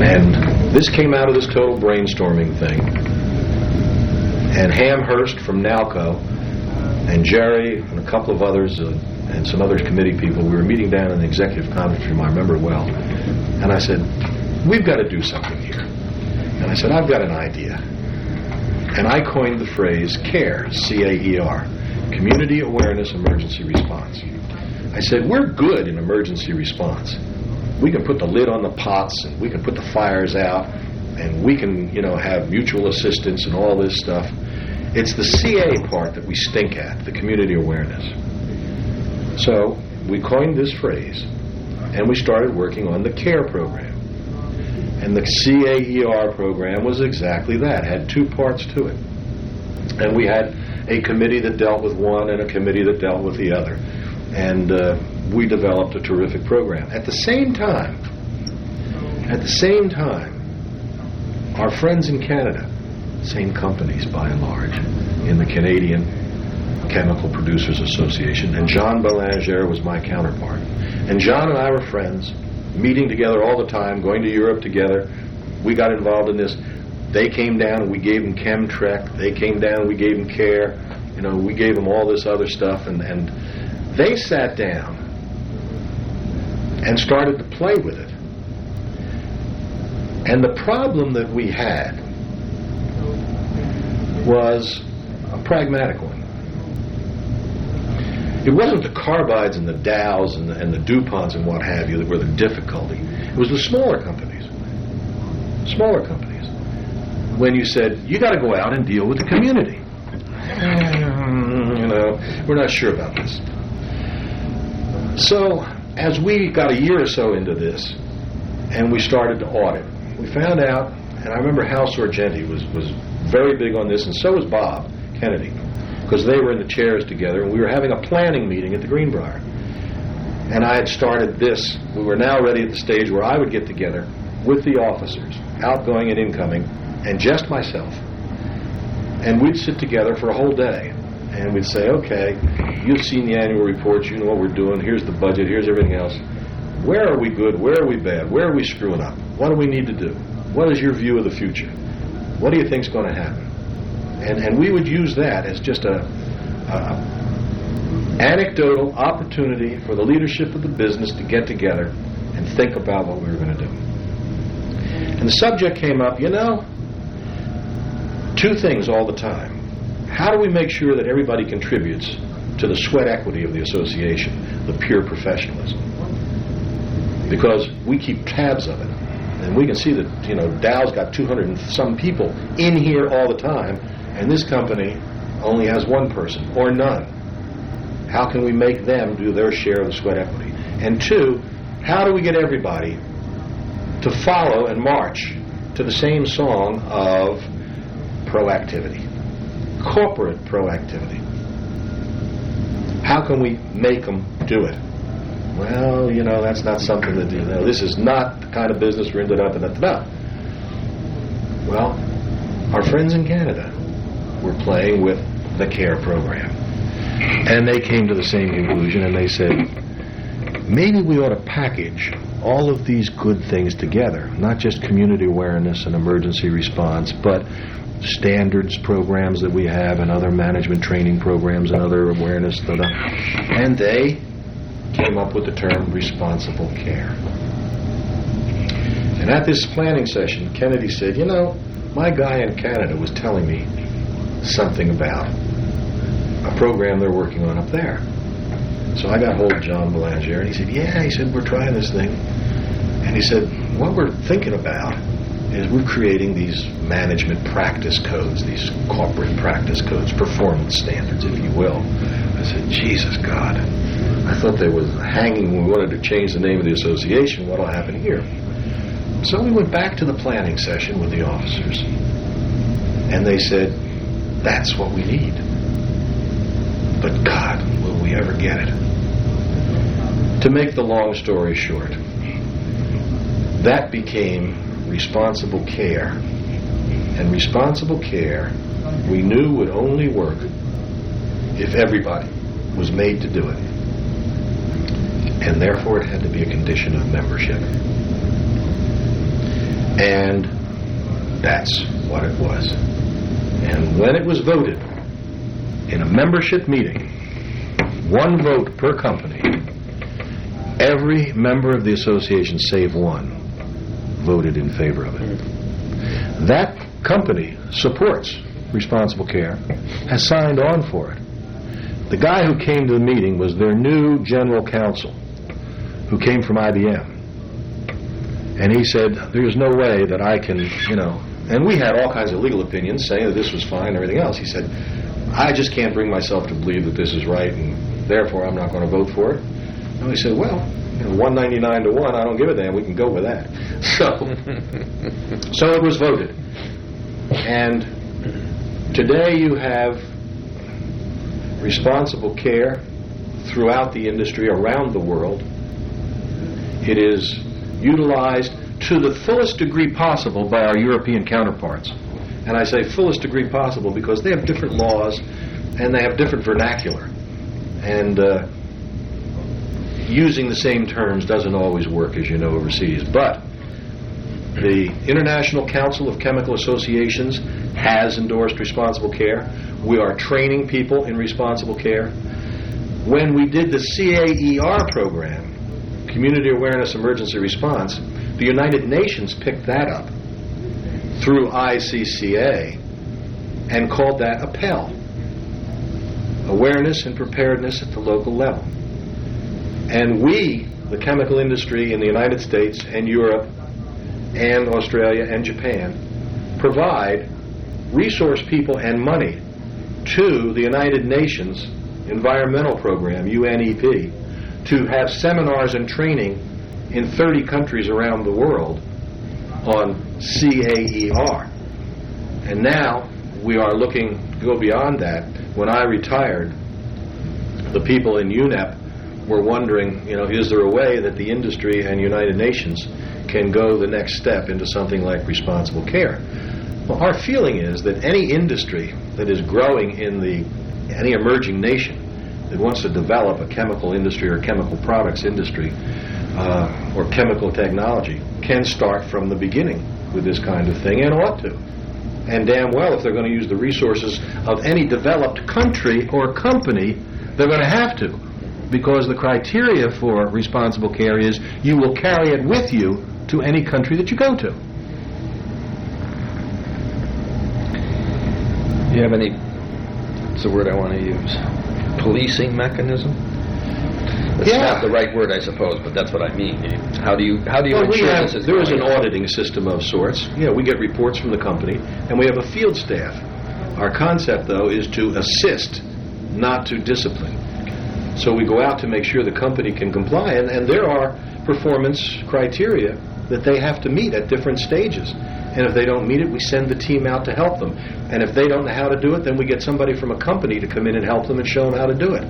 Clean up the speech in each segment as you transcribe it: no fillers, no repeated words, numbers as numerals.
And this came out of this total brainstorming thing. And Ham Hurst from Nalco and Jerry and a couple of others and some other committee people, we were meeting down in the executive conference room, I remember it well. And I said, we've got to do something here. And I said, I've got an idea. And I coined the phrase CARE, C-A-E-R, Community Awareness Emergency Response. I said, we're good in emergency response. We can put the lid on the pots, and we can put the fires out, and we can, have mutual assistance and all this stuff. It's the CA part that we stink at, the community awareness. So we coined this phrase, and we started working on the CARE program. And the CAER program was exactly that, had two parts to it. And we had a committee that dealt with one and a committee that dealt with the other. And we developed a terrific program. At the same time, our friends in Canada, same companies by and large, in the Canadian Chemical Producers Association, and Jean Belanger was my counterpart. And John and I were friends, meeting together all the time, going to Europe together. We got involved in this. They came down and we gave them Chemtrec. They came down and we gave them CARE. We gave them all this other stuff. And they sat down and started to play with it. And the problem that we had was a pragmatic one. It wasn't the carbides and the Dows and the DuPonts and what have you that were the difficulty. It was the smaller companies. Smaller companies. When you said, you got to go out and deal with the community. We're not sure about this. So, as we got a year or so into this, and we started to audit, we found out, and I remember Hal Sorgenti was very big on this, and so was Bob Kennedy, because they were in the chairs together, and we were having a planning meeting at the Greenbrier. And I had started this. We were now ready at the stage where I would get together with the officers, outgoing and incoming, and just myself. And we'd sit together for a whole day. And we'd say, okay, you've seen the annual reports, you know what we're doing, here's the budget, here's everything else. Where are we good, where are we bad, where are we screwing up? What do we need to do? What is your view of the future? What do you think's going to happen? And we would use that as just a anecdotal opportunity for the leadership of the business to get together and think about what we were going to do. And the subject came up, two things all the time. How do we make sure that everybody contributes to the sweat equity of the association, the pure professionalism? Because we keep tabs of it. And we can see that, Dow's got 200 and some people in here all the time, and this company only has one person, or none. How can we make them do their share of the sweat equity? And two, how do we get everybody to follow and march to the same song of proactivity? Corporate proactivity. How can we make them do it? Well, that's not something that, this is not the kind of business we're in, da-da-da-da-da. Well, our friends in Canada were playing with the CARE program. And they came to the same conclusion, and they said, maybe we ought to package all of these good things together, not just community awareness and emergency response, but standards programs that we have and other management training programs and other awareness. And they came up with the term responsible care. And at this planning session, Kennedy said, my guy in Canada was telling me something about a program they're working on up there. So I got hold of John Belanger, and he said, we're trying this thing. And he said, what we're thinking about is we're creating these management practice codes, these corporate practice codes, performance standards, if you will. I said, Jesus God. I thought there was hanging when we wanted to change the name of the association. What will happen here? So we went back to the planning session with the officers, and they said, that's what we need. But God, will we ever get it? To make the long story short, that became responsible care. And responsible care, we knew, would only work if everybody was made to do it. And therefore it had to be a condition of membership. And that's what it was. And when it was voted in a membership meeting, one vote per company, every member of the association, save one, voted in favor of it. That company supports responsible care, has signed on for it. The guy who came to the meeting was their new general counsel, who came from IBM. And he said, there's no way that I can, and we had all kinds of legal opinions saying that this was fine and everything else. He said, I just can't bring myself to believe that this is right, and therefore I'm not going to vote for it. And we said, well, 199 to 1, I don't give a damn, we can go with that. So it was voted. And today you have responsible care throughout the industry around the world. It is utilized to the fullest degree possible by our European counterparts. And I say fullest degree possible because they have different laws and they have different vernacular. And using the same terms doesn't always work, as you know, overseas. But the International Council of Chemical Associations has endorsed responsible care. We are training people in responsible care. When we did the CAER program, Community Awareness Emergency Response, the United Nations picked that up through ICCA and called that APPEL, Awareness and Preparedness at the Local Level. And we, the chemical industry in the United States and Europe and Australia and Japan, provide resource people and money to the United Nations Environmental Program, UNEP, to have seminars and training in 30 countries around the world on CAER. And now we are looking to go beyond that. When I retired, the people in UNEP were wondering, is there a way that the industry and United Nations can go the next step into something like responsible care? Well, our feeling is that any industry that is growing in any emerging nation that wants to develop a chemical industry or chemical products industry or chemical technology can start from the beginning with this kind of thing, and ought to. And damn well, if they're going to use the resources of any developed country or company, they're going to have to, because the criteria for responsible care is you will carry it with you to any country that you go to. Do you have any, what's the word I want to use, policing mechanism? That's not the right word, I suppose, but that's what I mean. How do you ensure this is there is an auditing system of sorts. We get reports from the company, and we have a field staff. Our concept, though, is to assist, not to discipline. So we go out to make sure the company can comply, and there are performance criteria that they have to meet at different stages. And if they don't meet it, we send the team out to help them. And if they don't know how to do it, then we get somebody from a company to come in and help them and show them how to do it.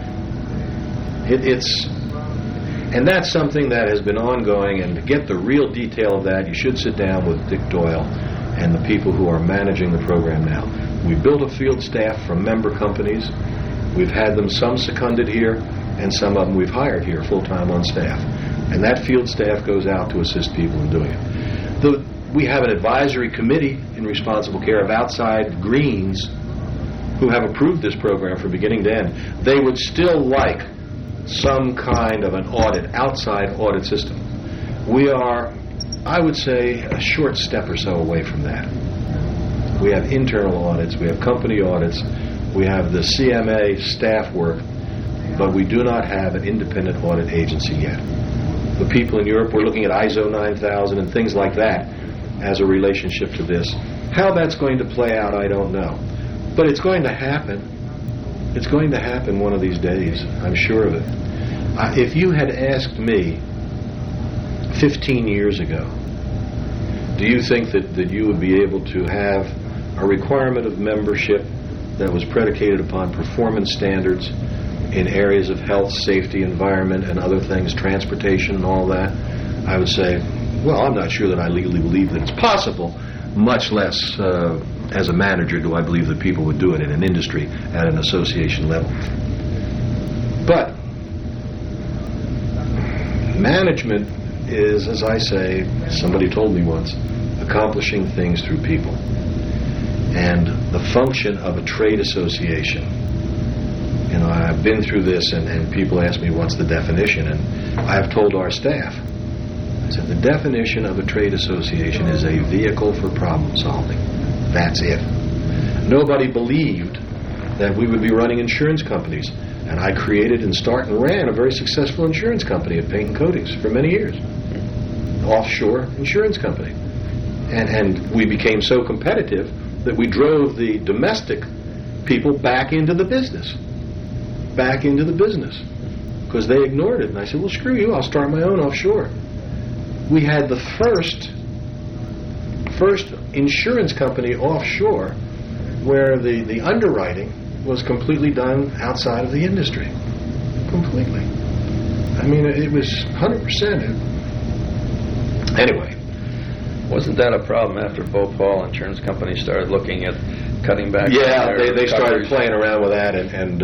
And that's something that has been ongoing, and to get the real detail of that, you should sit down with Dick Doyle and the people who are managing the program now. We built a field staff from member companies. We've had them some seconded here, and some of them we've hired here full-time on staff. And that field staff goes out to assist people in doing it. We have an advisory committee in responsible care of outside Greens who have approved this program from beginning to end. They would still like some kind of an outside audit system. We are, I would say, a short step or so away from that. We have internal audits, we have company audits, we have the CMA staff work, but we do not have an independent audit agency yet. The people in Europe, we're looking at ISO 9000 and things like that as a relationship to this. How that's going to play out, I don't know. But it's going to happen. It's going to happen one of these days. I'm sure of it. If you had asked me 15 years ago, do you think that you would be able to have a requirement of membership that was predicated upon performance standards in areas of health, safety, environment, and other things, transportation and all that? I would say, well, I'm not sure that I legally believe that it's possible, much less as a manager do I believe that people would do it in an industry at an association level. But management is, as I say, somebody told me once, accomplishing things through people. And the function of a trade association, you know, I've been through this, and people ask me what's the definition, and I've told our staff, I said, the definition of a trade association is a vehicle for problem solving. That's it. Nobody believed that we would be running insurance companies, and I created and started and ran a very successful insurance company at Paint and Coatings for many years. Offshore insurance company. And we became so competitive that we drove the domestic people back into the business. Because they ignored it. And I said, well, screw you, I'll start my own offshore. We had the first insurance company offshore where the underwriting was completely done outside of the industry. Completely. I mean, it was 100%. Anyway. Wasn't that a problem after Bhopal Insurance Company started looking at cutting back? Yeah, they started playing around with that, and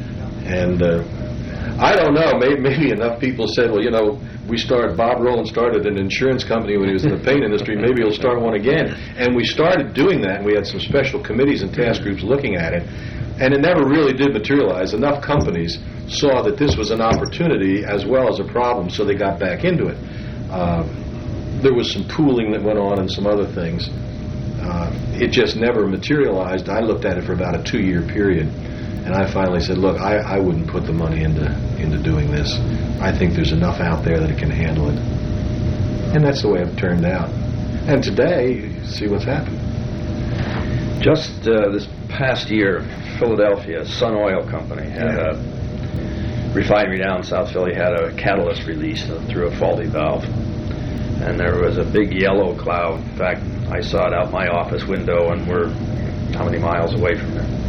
I don't know, maybe enough people said, well, you know, Bob Rowland started an insurance company when he was in the paint industry, maybe he'll start one again. And we started doing that, and we had some special committees and task groups looking at it, and it never really did materialize. Enough companies saw that this was an opportunity as well as a problem, so they got back into it. There was some pooling that went on and some other things. It just never materialized. I looked at it for about a 2-year period, and I finally said, look, I wouldn't put the money into doing this. I think there's enough out there that it can handle it. And that's the way it turned out. And today, you see what's happened. Just this past year, Philadelphia, Sun Oil Company had a refinery down in South Philly, had a catalyst release through a faulty valve. And there was a big yellow cloud. In fact, I saw it out my office window, and we're how many miles away from there.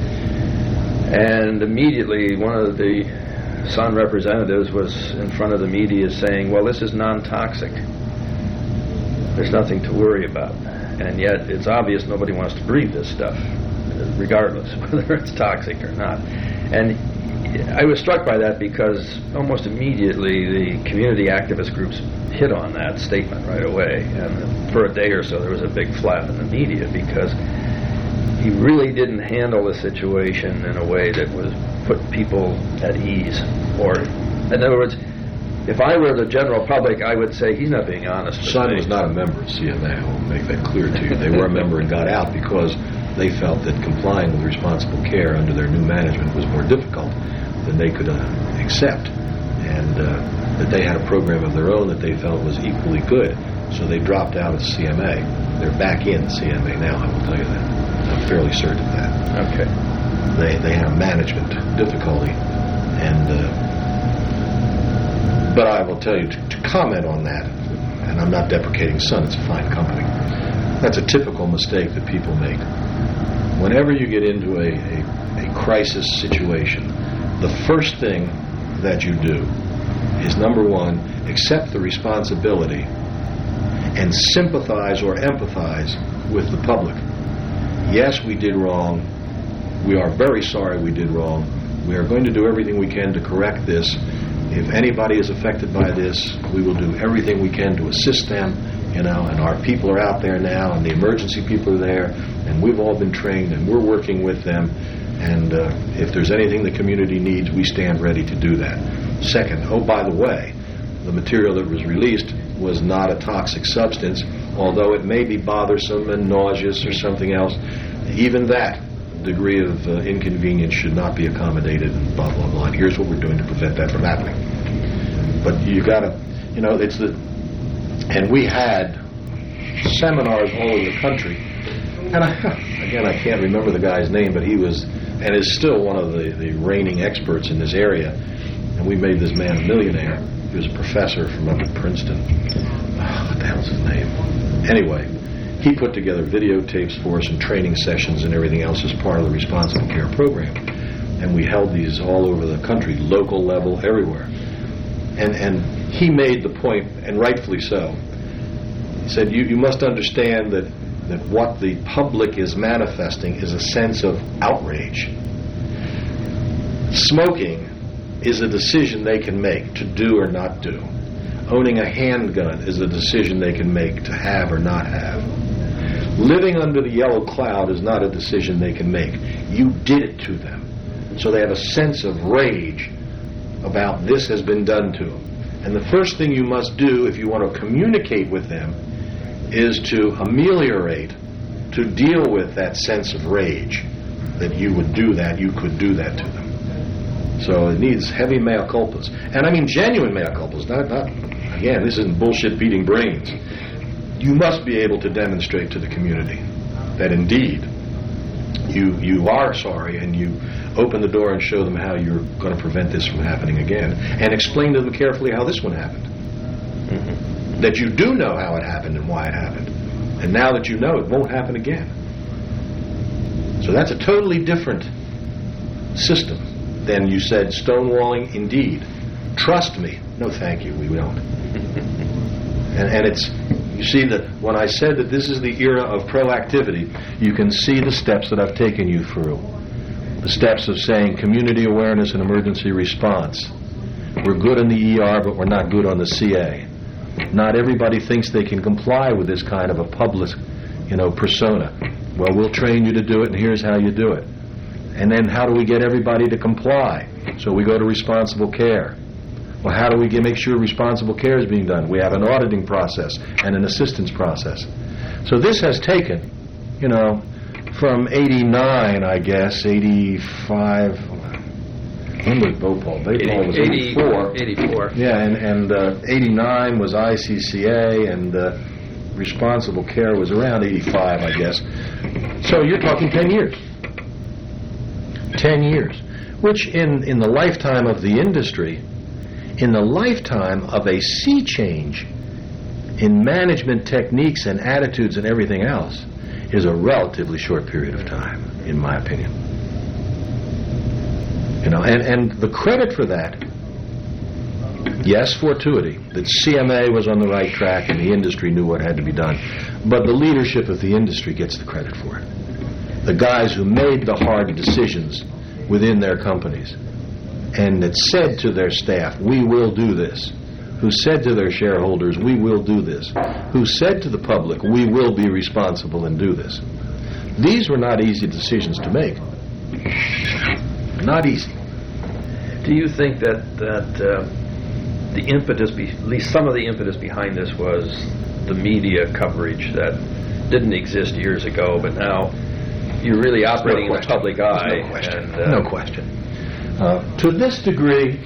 And immediately one of the Sun representatives was in front of the media saying, well, this is non-toxic. There's nothing to worry about. And yet it's obvious nobody wants to breathe this stuff, regardless whether it's toxic or not. And I was struck by that because almost immediately the community activist groups hit on that statement right away. And for a day or so there was a big flap in the media because he really didn't handle the situation in a way that was put people at ease. Or, in other words, if I were the general public, I would say he's not being honest. Sun was not a member of CMA. I'll make that clear to you. They were a member and got out because they felt that complying with responsible care under their new management was more difficult than they could accept, and that they had a program of their own that they felt was equally good. So they dropped out of CMA. They're back in CMA now, I will tell you that. I'm fairly certain of that. Okay. They have management difficulty, and but I will tell you, to comment on that, and I'm not deprecating Sun, it's a fine company, that's a typical mistake that people make. Whenever you get into a crisis situation, the first thing that you do is, number one, accept the responsibility and sympathize or empathize with the public. Yes, we did wrong. We are very sorry we did wrong. We are going to do everything we can to correct this. If anybody is affected by this, we will do everything we can to assist them, and our people are out there now, and the emergency people are there, and we've all been trained, and we're working with them, and if there's anything the community needs, we stand ready to do that. Second, oh, by the way, the material that was released was not a toxic substance, although it may be bothersome and nauseous or something else. Even that degree of inconvenience should not be accommodated, and blah, blah, blah. And here's what we're doing to prevent that from happening. But you got to, and we had seminars all over the country. And I can't remember the guy's name, but he was, and is still one of the reigning experts in this area. And we made this man a millionaire. He was a professor from up at Princeton. What the hell's his name? Anyway, he put together videotapes for us and training sessions and everything else as part of the Responsible Care program. And we held these all over the country, local level, everywhere. And he made the point, and rightfully so. He said, you must understand that what the public is manifesting is a sense of outrage. Smoking is a decision they can make to do or not do. Owning a handgun is a decision they can make to have or not have. Living under the yellow cloud is not a decision they can make. You did it to them. So they have a sense of rage about this has been done to them. And the first thing you must do if you want to communicate with them is to ameliorate, to deal with that sense of rage, that you would do that, you could do that to them. So it needs heavy mea culpas. And I mean genuine mea culpas, not again, this isn't bullshit beating brains. You must be able to demonstrate to the community that indeed you are sorry, and you open the door and show them how you're going to prevent this from happening again, and explain to them carefully how this one happened. Mm-hmm. That you do know how it happened and why it happened. And now that you know, it won't happen again. So that's a totally different system than you said stonewalling. Indeed. Trust me. No, thank you. We don't. And it's, you see that when I said that this is the era of proactivity, you can see the steps that I've taken you through. The steps of saying community awareness and emergency response. We're good in the ER, but we're not good on the CA. Not everybody thinks they can comply with this kind of a public, persona. Well, we'll train you to do it, and here's how you do it. And then how do we get everybody to comply? So we go to responsible care. Well, how do we make sure responsible care is being done? We have an auditing process and an assistance process. So this has taken, from 89, I guess, 85... When was Bhopal? Bhopal was 84. 84. Yeah, and 89 was ICCA, and responsible care was around 85, I guess. So you're talking 10 years. 10 years. Which in the lifetime of the industry, in the lifetime of a sea change in management techniques and attitudes and everything else, is a relatively short period of time, in my opinion. And the credit for that, yes, fortuity, that CMA was on the right track and the industry knew what had to be done, but the leadership of the industry gets the credit for it. The guys who made the hard decisions within their companies and that said to their staff, we will do this, who said to their shareholders, we will do this, who said to the public, we will be responsible and do this. These were not easy decisions to make. Not easy. Do you think that the impetus, at least some of the impetus behind this, was the media coverage that didn't exist years ago, but now you're really operating in the public eye? No question. No question. To this degree,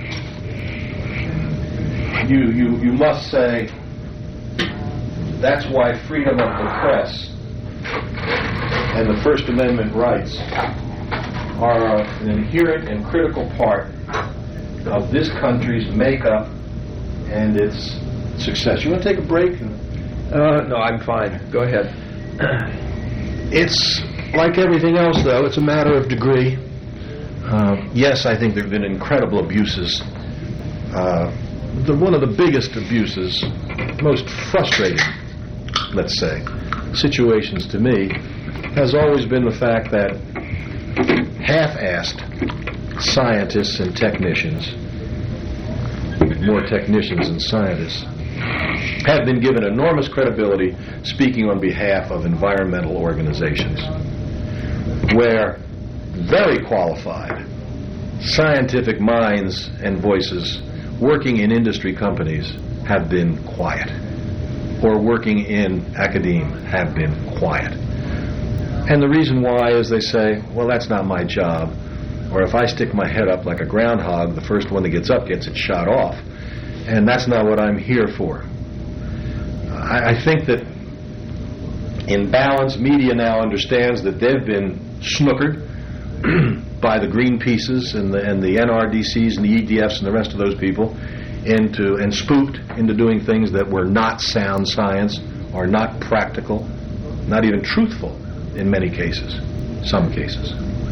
you must say that's why freedom of the press and the First Amendment rights are an inherent and critical part of this country's makeup and its success. You want to take a break? No, I'm fine. Go ahead. It's like everything else, though. It's a matter of degree. Yes, I think there have been incredible abuses. One of the biggest abuses, most frustrating, let's say, situations to me, has always been the fact that half-assed scientists and technicians, more technicians than scientists, have been given enormous credibility speaking on behalf of environmental organizations, where very qualified scientific minds and voices working in industry companies have been quiet, or working in academia have been quiet. And the reason why is they say, well, that's not my job. Or if I stick my head up like a groundhog, the first one that gets up gets it shot off. And that's not what I'm here for. I think that in balance, media now understands that they've been snookered by the Greenpeaces and the NRDCs and the EDFs and the rest of those people and spooked into doing things that were not sound science or not practical, not even truthful. In many cases, some cases.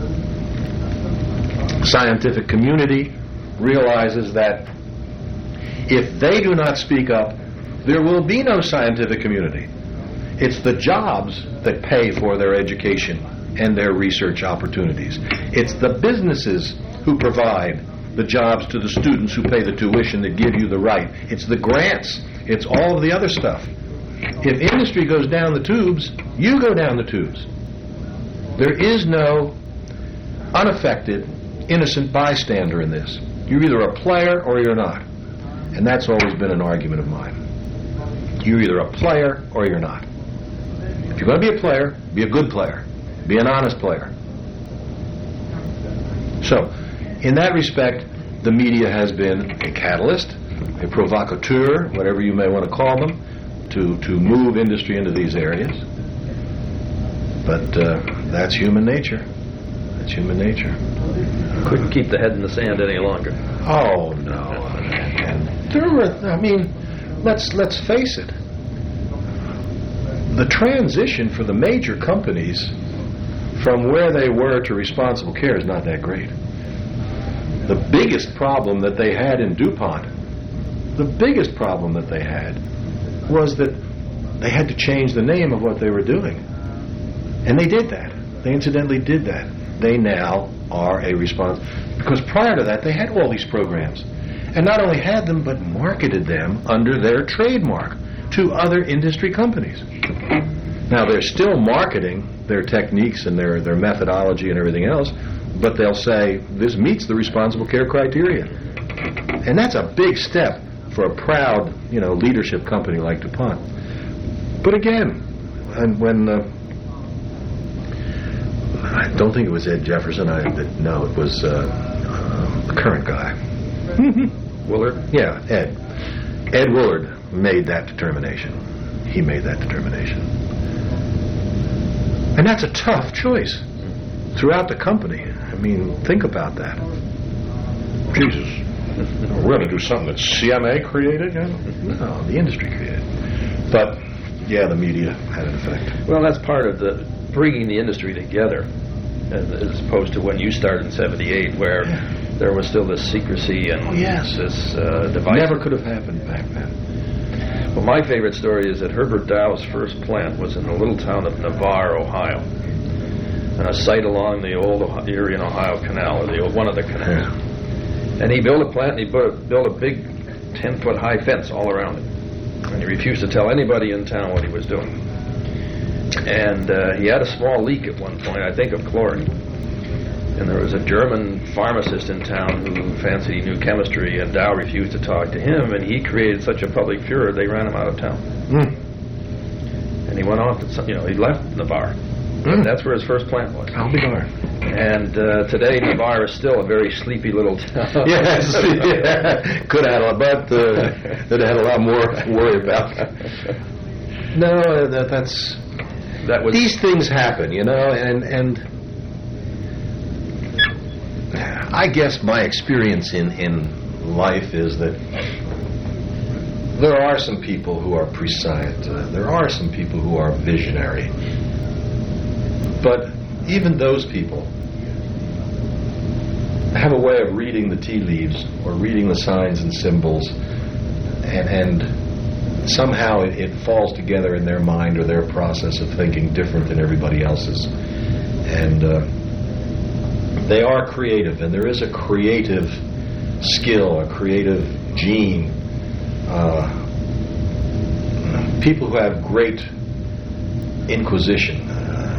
Scientific community realizes that if they do not speak up, there will be no scientific community. It's the jobs that pay for their education and their research opportunities. It's the businesses who provide the jobs to the students who pay the tuition that give you the right. It's the grants. It's all of the other stuff. If industry goes down the tubes, you go down the tubes. There is no unaffected, innocent bystander in this. You're either a player or you're not. And that's always been an argument of mine. You're either a player or you're not. If you're going to be a player, be a good player. Be an honest player. So, in that respect, the media has been a catalyst, a provocateur, whatever you may want to call them, to move industry into these areas. But that's human nature. That's human nature. Couldn't keep the head in the sand any longer. Oh no! And there were, I mean, let's face it. The transition for the major companies from where they were to responsible care is not that great. The biggest problem that they had in DuPont, was that they had to change the name of what they were doing. And they did that. They incidentally did that. They now are a because prior to that they had all these programs. And not only had them, but marketed them under their trademark to other industry companies. Now they're still marketing their techniques and their methodology and everything else, but they'll say, this meets the responsible care criteria. And that's a big step for a proud, leadership company like DuPont. But again, and when I don't think it was Ed Jefferson. No, it was the current guy. Willard? Yeah, Ed. Ed Willard made that determination. He made that determination. And that's a tough choice throughout the company. I mean, think about that. Jesus. We're going to do something that CMA created? No, the industry created. But, yeah, the media had an effect. Well, that's part of the bringing the industry together, as opposed to when you started in '78, where there was still this secrecy and this device. Never could have happened back then. Well, my favorite story is that Herbert Dow's first plant was in the little town of Navarre, Ohio, on a site along the old Erie and Ohio Canal, or one of the canals. Yeah. And he built a plant, and he built a big 10-foot high fence all around it. And he refused to tell anybody in town what he was doing. And he had a small leak at one point, I think of chlorine. And there was a German pharmacist in town who fancied he knew chemistry, and Dow refused to talk to him, and he created such a public furor they ran him out of town. And he went on to, he left Navarre. That's where his first plant was. I'll be darned. And today Navarre is still a very sleepy little town. Yes, could have, but it had a lot more to worry about. No, that was. These things happen, and I guess my experience in life is that there are some people who are prescient. There are some people who are visionary. But even those people have a way of reading the tea leaves or reading the signs and symbols, and somehow it falls together in their mind or their process of thinking different than everybody else's. And they are creative, and there is a creative skill, a creative gene. People who have great inquisition.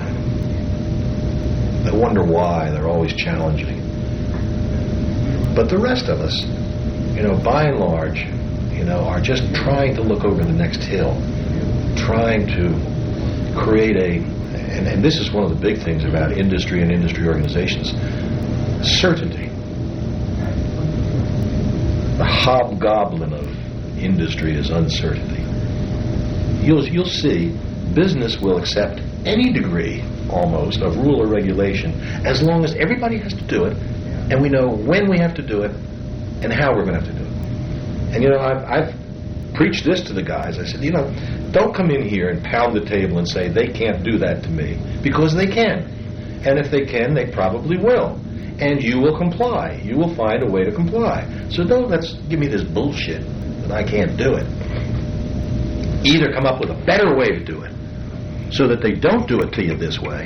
They wonder why. They're always challenging. But the rest of us, by and large, are just trying to look over the next hill, trying to create and this is one of the big things about industry and industry organizations, certainty. The hobgoblin of industry is uncertainty. You'll see business will accept any degree almost of rule or regulation as long as everybody has to do it and we know when we have to do it and how we're going to have to do it. And I've preached this to the guys. I said, don't come in here and pound the table and say they can't do that to me, because they can. And if they can, they probably will. And you will comply. You will find a way to comply. So let's give me this bullshit that I can't do it. Either come up with a better way to do it so that they don't do it to you this way,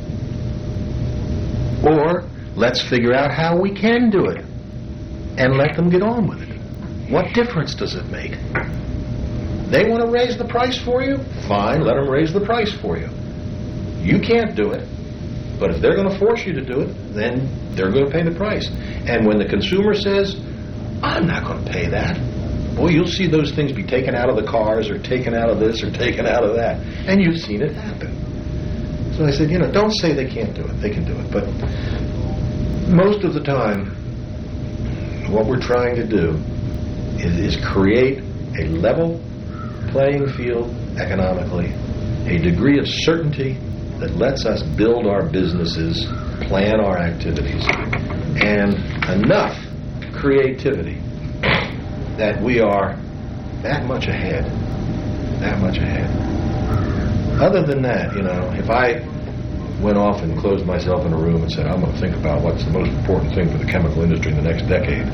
or let's figure out how we can do it and let them get on with it. What difference does it make? They want to raise the price for you? Fine, let them raise the price for you. You can't do it. But if they're going to force you to do it, then they're going to pay the price. And when the consumer says, I'm not going to pay that, boy, you'll see those things be taken out of the cars or taken out of this or taken out of that. And you've seen it happen. So I said, don't say they can't do it. They can do it. But most of the time, what we're trying to do is create a level playing field economically, a degree of certainty that lets us build our businesses, plan our activities, and enough creativity that we are that much ahead. That much ahead. Other than that, if I went off and closed myself in a room and said, I'm going to think about what's the most important thing for the chemical industry in the next decade,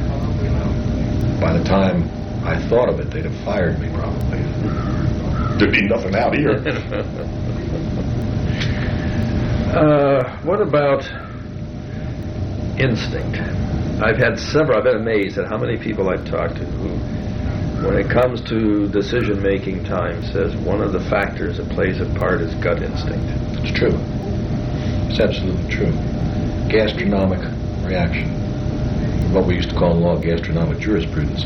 by the time I thought of it, they'd have fired me probably. There'd be nothing out here. What about instinct? I've been amazed at how many people I've talked to who, when it comes to decision-making time, says one of the factors that plays a part is gut instinct. It's true. It's absolutely true. Gastronomic reaction. What we used to call in law gastronomic jurisprudence.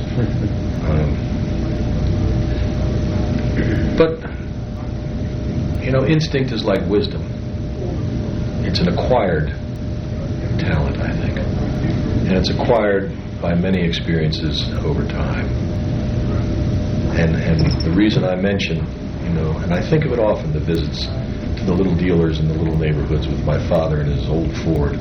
But, instinct is like wisdom. It's an acquired talent, I think. And it's acquired by many experiences over time. And the reason I mention, and I think of it often, the visits to the little dealers in the little neighborhoods with my father and his old Ford,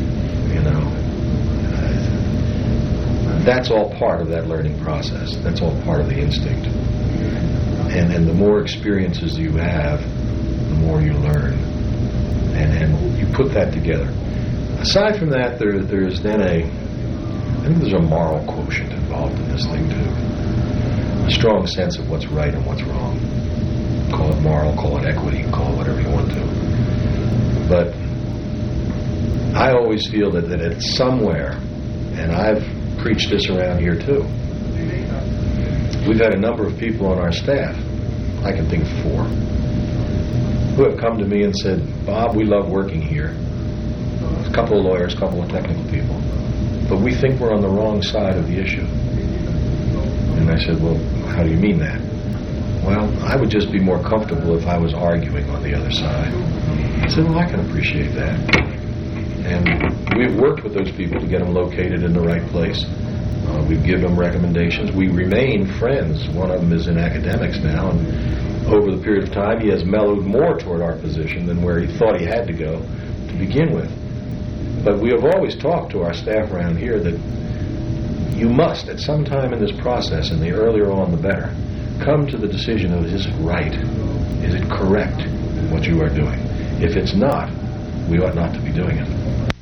that's all part of that learning process. That's all part of the instinct. And the more experiences you have, the more you learn. And you put that together. Aside from that, there's then I think there's a moral quotient involved in this thing too. A strong sense of what's right and what's wrong. Call it moral, call it equity, call it whatever you want to. But I always feel that it's somewhere, and I've preached this around here too. We've had a number of people on our staff, I can think of 4, who have come to me and said, Bob, we love working here. A couple of lawyers, a couple of technical people. But we think we're on the wrong side of the issue. And I said, well, how do you mean that? Well, I would just be more comfortable if I was arguing on the other side. I said, well, I can appreciate that. And we've worked with those people to get them located in the right place. We've given them recommendations. We remain friends. One of them is in academics now, and over the period of time, he has mellowed more toward our position than where he thought he had to go to begin with. But we have always talked to our staff around here that you must, at some time in this process, and the earlier on the better, come to the decision of, is it right? Is it correct, what you are doing? If it's not, we ought not to be doing it.